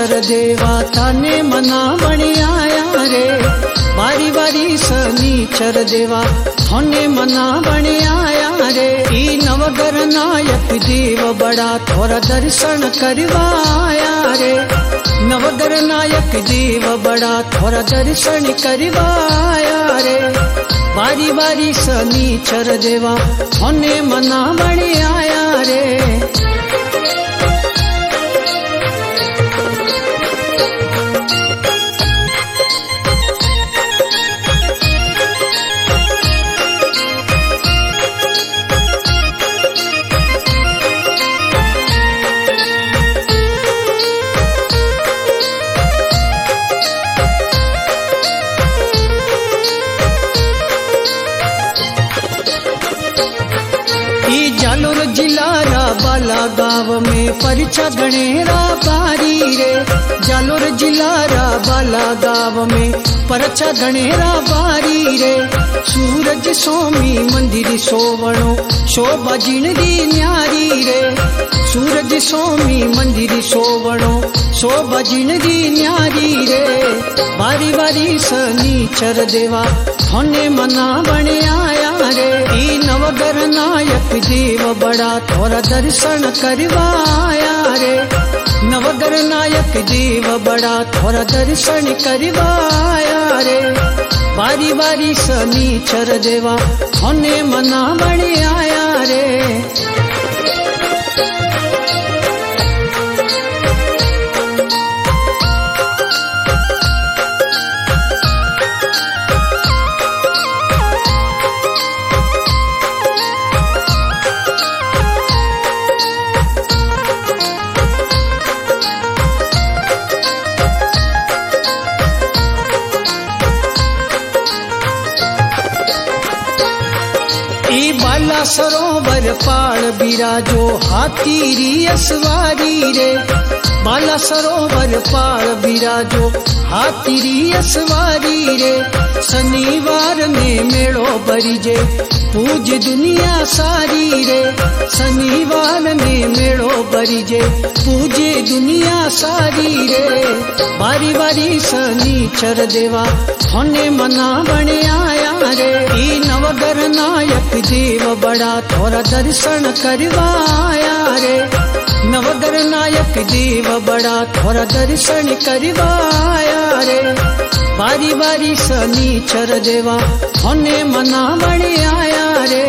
शनिचर देवा थाने मना बणी आया रे। बारी बारी शनिचर देवा थाने मना बणी आया रे। ई नवगर नायक देव बड़ा थोड़ा दर्शन करवाया रे। नवगर नायक देव बड़ा थोड़ा दर्शन करवाया रे। बारी बारी शनिचर देवा थाने मना बणी आया रे। जालोर जिला रा बाला गाँव में परिचा गणेरा बारी रे। जालोर जिला रा बाला गाँव में परचा गणेरा बारी रे। सूरज स्वामी मंदिर सोवणो शोभा जिणगी न्यारी रे। सूरज स्वामी मंदिर सोवणो शोभा जिणगी न्यारी रे। बारी बारी शनिचर देवा थाने मना बणे आया रे। ई नवगर नायक देव बड़ा थोड़ा दर्शन करवाया रे। नवगर नायक देव बड़ा थोड़ा दर्शन करवाया रे। बारी बारी शनिचर देवा थाने मना बणे आया रे। बाला सरोवर पाड़ बिराजो हाथी री असवारी रे। बाला सरोवर पाड़ बिराजो हाथी री असवारी रे। शनिवार ने मेड़ो भरीजे पूज दुनिया सारी रे। शनिवार ने मेड़ो भरीजे पूजे दुनिया सारी रे। बारी बारी शनिचर देवा थाने मना बणे आया रे। ई नवगर नायक देव बड़ा थोड़ा दर्शन करवाया रे। नवगर नायक देव बड़ा थोड़ा दर्शन करवाया रे। बारी बारी शनिचर देवा थाने मना बणे आया रे।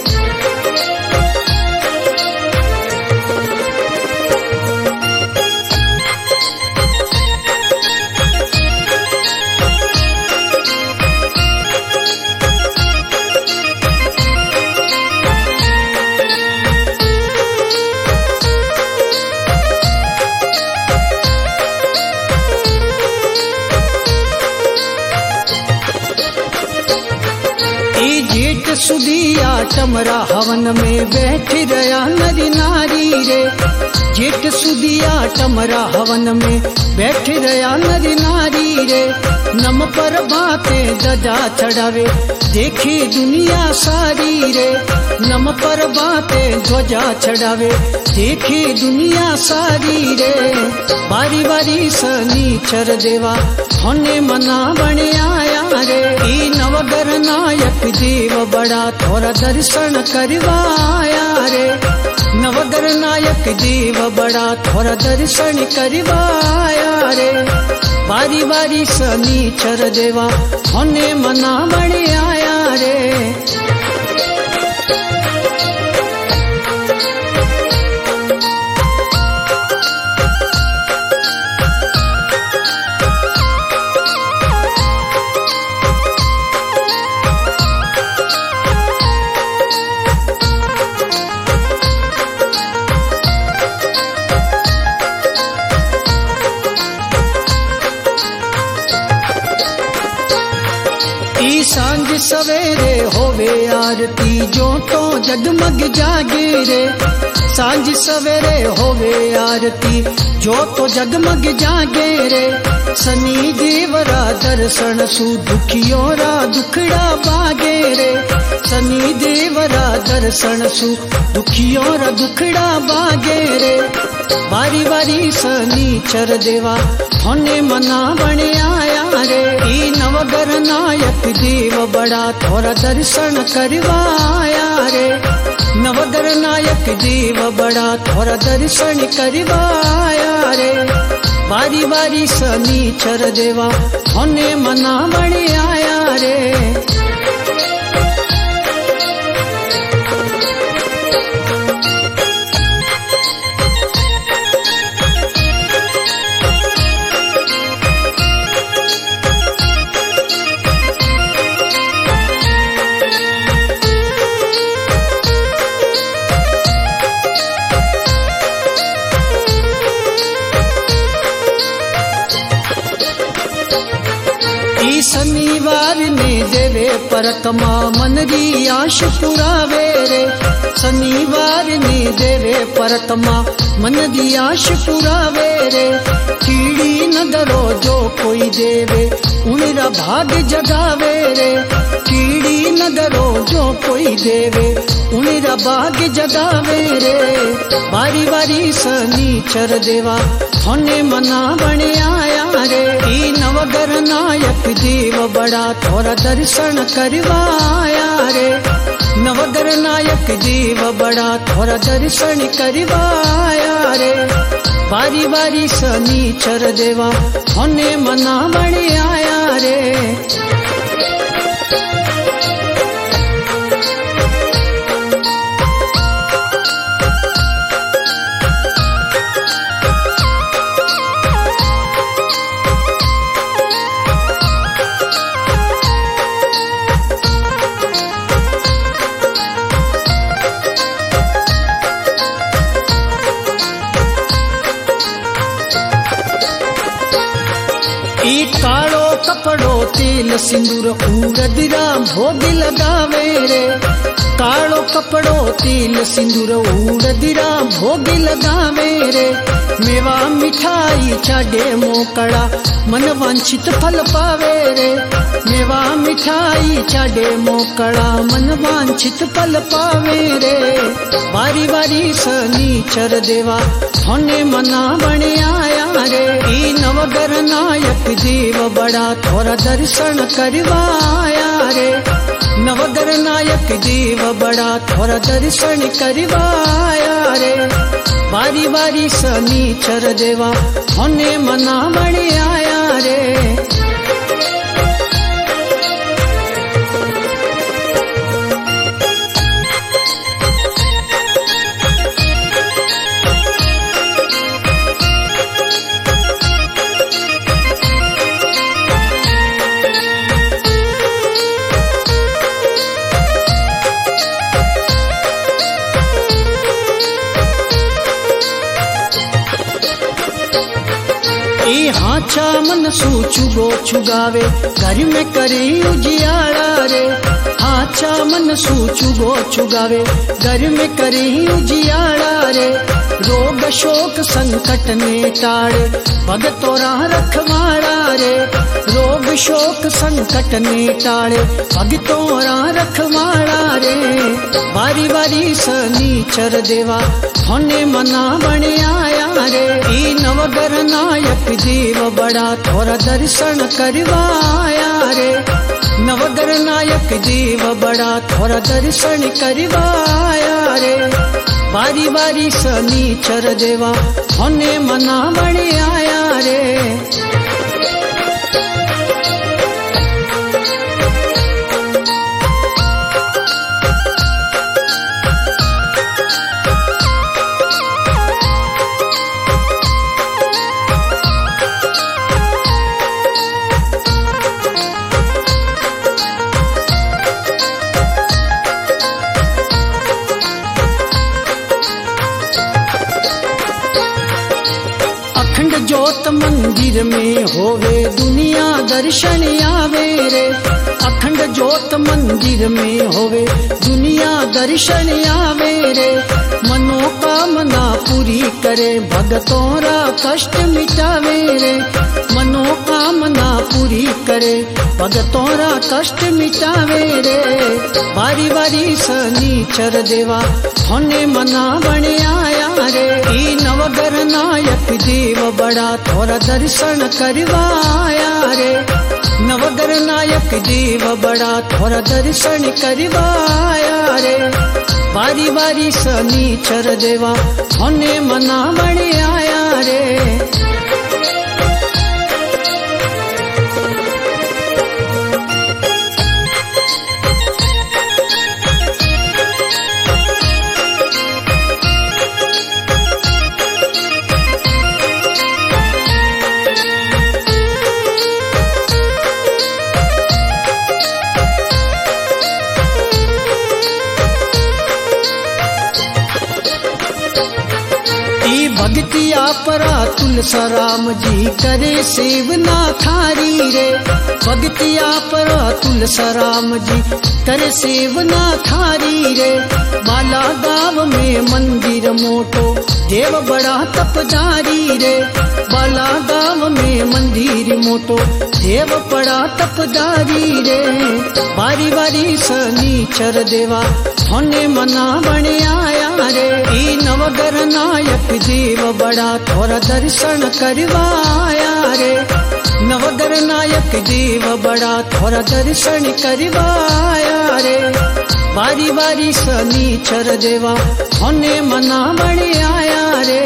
जेठ सुदिया टमरा हवन में बैठ रया नर नारी रे। जेठ सुदिया टमरा हवन में बैठ रया नर नारी रे। नम पर बातें दजा चढ़ावे देखे दुनिया सारी रे। नम पर बातें ध्वजा चढ़ावे देखे दुनिया सारी रे। बारी बारी शनिचर देवा थाने मना बणे आया रे। ई नवगर नायक देव बड़ा थोड़ा दर्शन करवाया रे। नवगर नायक देव बड़ा थोड़ा दर्शन करवाया रे। बारी बारी शनिचर देवा थाने मना बणे आया रे। सांझ सवेरे होवे आरती जो तो जगमग जागे रे। सांझ सवेरे होवे आरती जो तो जगमग जागे रे। शनि देवरा दर्शन सु दुखियों रा दुखड़ा भागे रे। शनि देवरा दर्शन सु दुखियों रा दुखड़ा भागे रे। बारी बारी शनिचर देवा होने मना बने आया रे। ई नवगर नायक देव बड़ा थोड़ा दर्शन करवाया रे। नवगर नायक देव बड़ा थोड़ा दर्शन करवाया रे। बारी बारी शनिचर देवा होने मना बने आया रे। शनिवार ने देवे परतमा मन री आश पुरावे रे। शनिवार ने देवे परतमा मन री आश पुरावे रे। कीड़ी न डरो जो कोई देवे उनरा भाग जगावे रे। कीड़ी न डरो जो कोई देवे उनरा भाग जगावे रे। बारी बारी शनिचर देवा होने मना बने आया रे। ई नवगर नायक देव बड़ा थोड़ा दर्शन करवाया रे। नवगर नायक देव बड़ा थोड़ा दर्शन करवाया रे। बारी बारी शनिचर देवा होने मना बने आया रे। ई कालो कपड़ो तेल सिंदूर उड़दिरा भोग लगावे रे। कालो कपड़ो तेल सिंदूर उड़दिरा भोग लगावे रे। मेवा मिठाई छाड़े मोकड़ा मन वांछित फल पावे रे। मेवा मिठाई छाड़े मोकड़ा मन वांछित फल पावे रे। बारी बारी शनिचर देवा होने मना बने आया रे। ई नवगर नायक देव बड़ा थोड़ा दर्शन करवाया रे। नवगर नायक देव बड़ा थोड़ा दर्शन करवाया रे। बारी बारी शनिचर देवा होने मना बने आया रे। हाचा मन सूचुगो छुगावे घर में करे उजियाड़ा रे। हाचा मन सूचुगो छुगावे घर में करे उजियाड़ा रे। रोग शोक संकट ने टाड़े भगतोरा रखवाड़ा रे। रोग शोक संकट ने टाड़े भगतोरा रखवाड़ा रे। बारी बारी शनिचर देवा होने मना बने आया रे। ई नवगर नायक देव बड़ा थोड़ा दर्शन करवाया रे। नवगर नायक देव बड़ा थोड़ा दर्शन करवाया रे। बारी बारी शनिचर देवा होने मना बने आया रे। जोत मंदिर में होवे दुनिया दर्शन आवे रे। अखंड जोत मंदिर में होवे दुनिया दर्शन आवे रे। मनोकामना पूरी करे भगतोरा कष्ट मिटावे रे। मनोकामना पूरी करे भगतोरा कष्ट मिटावे रे। बारी बारी शनिचर देवा होने मना बने आया रे। ई नवगर नायक देव बड़ा थोड़ा दर्शन करवाया रे। नवगर नायक देव बड़ा थोड़ा दर्शन करवाया रे। बारी बारी शनिचर देवा होने मना बड़े आया रे। भक्तिया परा तुलसा राम जी करे सेवना थारी रे। भक्तिया परा तुलसा राम जी करे सेवना थारी रे। बाला गाँव में मंदिर मोटो देव बड़ा तपदारी रे। बाला गाँव में मंदिर मोटो देव बड़ा तपदारी रे। बारी बारी शनिचर देवा होने मना बने आया रे। ई नवगर नायक देव बड़ा थोड़ा दर्शन करवाया रे। नवगर नायक देव बड़ा थोड़ा दर्शन करवाया रे। बारी बारी शनिचर देवा होने मना बने आया रे।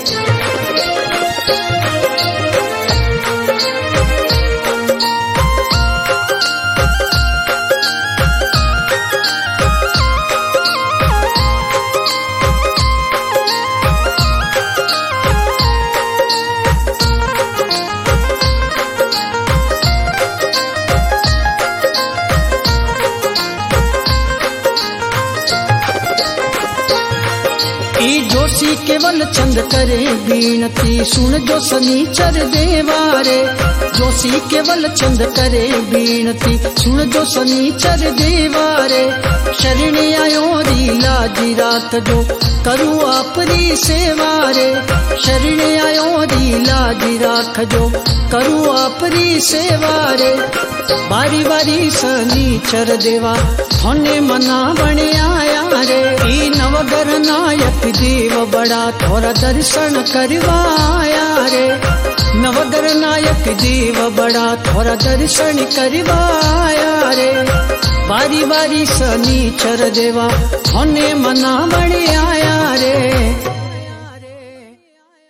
जोशी केवल चंद करे बीनती सुन जो शनिचर देवा रे। जोशी केवल चंद करे बीनती सुन जो शनिचर देवा रे। शरण आयो रीला जी रात जो करूँ आपरी सेवा रे। शरण आयो रीला जी राख जो करूँ आपरी सेवा रे। बारी बारी शनिचर देवा होने मना बने आया रे। ई नवगर नायक देव बड़ा थोड़ा दर्शन करवाया रे। नवगर नायक देव बड़ा थोड़ा दर्शन करवाया रे। बारी बारी शनिचर देवा होने मना बने आया